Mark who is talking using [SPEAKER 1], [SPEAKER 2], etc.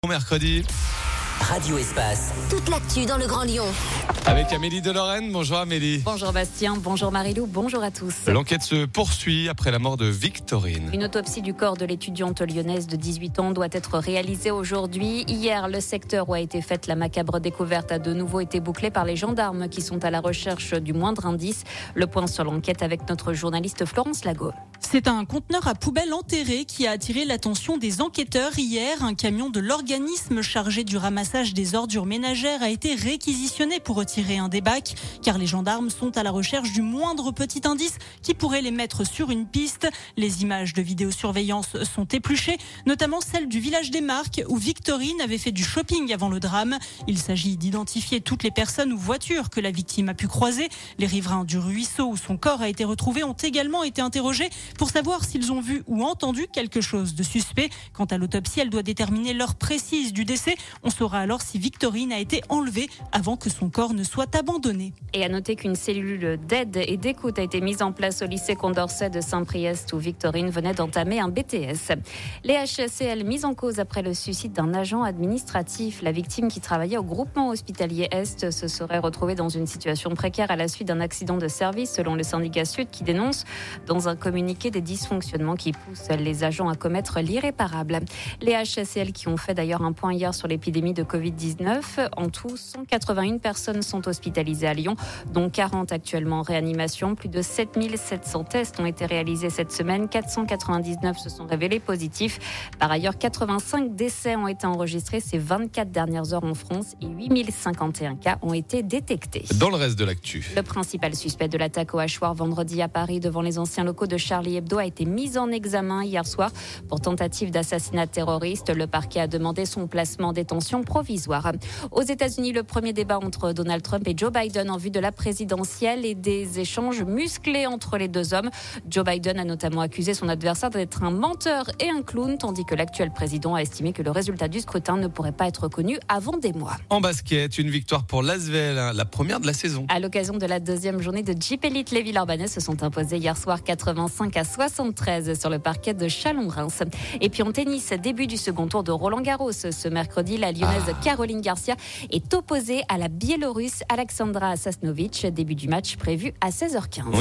[SPEAKER 1] Bon mercredi.
[SPEAKER 2] Radio Espace.
[SPEAKER 3] Toute l'actu dans le Grand Lyon.
[SPEAKER 1] Avec Amélie de Lorraine. Bonjour Amélie.
[SPEAKER 4] Bonjour Bastien, bonjour Marilou, bonjour à tous.
[SPEAKER 1] L'enquête se poursuit après la mort de Victorine.
[SPEAKER 4] Une autopsie du corps de l'étudiante lyonnaise de 18 ans doit être réalisée aujourd'hui. Hier, le secteur où a été faite la macabre découverte a de nouveau été bouclé par les gendarmes qui sont à la recherche du moindre indice. Le point sur l'enquête avec notre journaliste Florence Lago.
[SPEAKER 5] C'est un conteneur à poubelle enterré qui a attiré l'attention des enquêteurs hier. Un camion de l'organisme chargé du ramassage des ordures ménagères a été réquisitionné pour retirer un des bacs, car les gendarmes sont à la recherche du moindre petit indice qui pourrait les mettre sur une piste. Les images de vidéosurveillance sont épluchées, notamment celle du village des Marques où Victorine avait fait du shopping avant le drame. Il s'agit d'identifier toutes les personnes ou voitures que la victime a pu croiser. Les riverains du ruisseau où son corps a été retrouvé ont également été interrogés pour savoir s'ils ont vu ou entendu quelque chose de suspect. Quant à l'autopsie, elle doit déterminer l'heure précise du décès. On saura alors si Victorine a été enlevée avant que son corps ne soit abandonné.
[SPEAKER 4] Et à noter qu'une cellule d'aide et d'écoute a été mise en place au lycée Condorcet de Saint-Priest où Victorine venait d'entamer un BTS. Les HCL mises en cause après le suicide d'un agent administratif. La victime qui travaillait au groupement hospitalier Est se serait retrouvée dans une situation précaire à la suite d'un accident de service selon le syndicat Sud qui dénonce dans un communiqué des dysfonctionnements qui poussent les agents à commettre l'irréparable. Les HCL qui ont fait d'ailleurs un point hier sur l'épidémie de Covid-19. En tout, 181 personnes sont hospitalisées à Lyon, dont 40 actuellement en réanimation. Plus de 7700 tests ont été réalisés cette semaine. 499 se sont révélés positifs. Par ailleurs, 85 décès ont été enregistrés ces 24 dernières heures en France et 8051 cas ont été détectés.
[SPEAKER 1] Dans le reste de l'actu.
[SPEAKER 4] Le principal suspect de l'attaque au hachoir vendredi à Paris devant les anciens locaux de Charlie Hebdo a été mis en examen hier soir pour tentative d'assassinat terroriste. Le parquet a demandé son placement en détention provisoire. Aux États-Unis, le premier débat entre Donald Trump et Joe Biden en vue de la présidentielle et des échanges musclés entre les deux hommes. Joe Biden a notamment accusé son adversaire d'être un menteur et un clown, tandis que l'actuel président a estimé que le résultat du scrutin ne pourrait pas être connu avant des mois.
[SPEAKER 1] En basket, une victoire pour l'Asvel, la première de la saison.
[SPEAKER 4] À l'occasion de la deuxième journée de Jeep Elite, les Villeurbanais se sont imposés hier soir 85-73 sur le parquet de Chalon-Reims. Et puis en tennis, début du second tour de Roland-Garros. Ce mercredi, la Lyonnaise Caroline Garcia est opposée à la Biélorusse Alexandra Sasnovic. Début du match prévu à 16h15.